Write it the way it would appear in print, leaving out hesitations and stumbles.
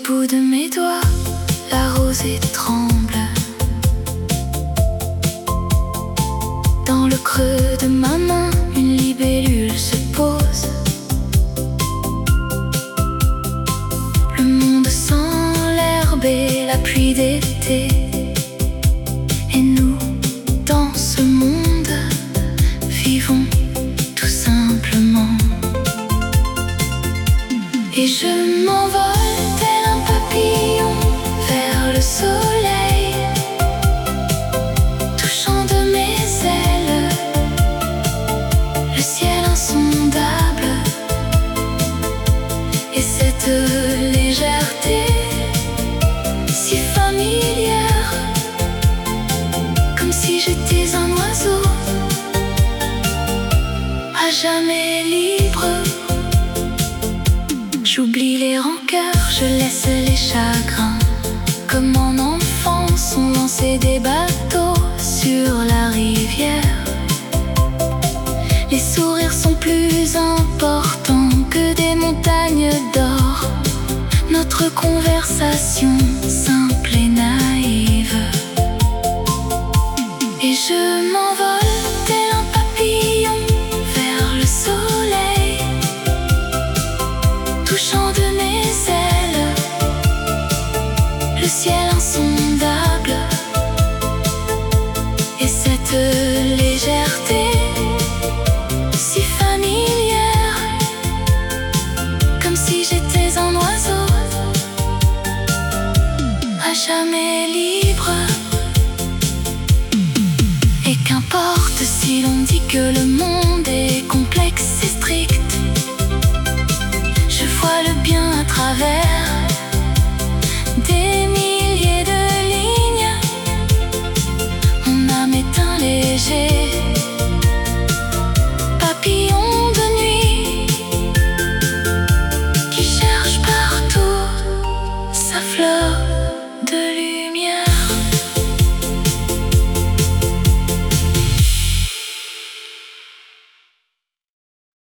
bout de mes doigts, la rosée tremble. Dans le creux de ma main, une libellule se pose. Le monde sans l'herbe et la pluie d'été. Et nous, dans ce monde, vivons tout simplement. Et je m'envole tel un papillon vers le soleil, touchant de mes ailes le ciel insondable. Et cette légèreté si familière, comme si j'étais un oiseau à jamais libre. J'oublie les rancœurs, je laisse les chagrins. Comme en enfance, on lançait des bateaux sur la rivière. Les sourires sont plus importants que des montagnes d'or. Notre conversation simple et naïve. Et je m'envole tel un papillon vers le soleil, touchant de mes ailes le ciel insondable. Et cette légèreté si familière, comme si j'étais un oiseau à jamais libre. Et qu'importe si l'on dit que le monde est complexe et strict, je vois le bien à travers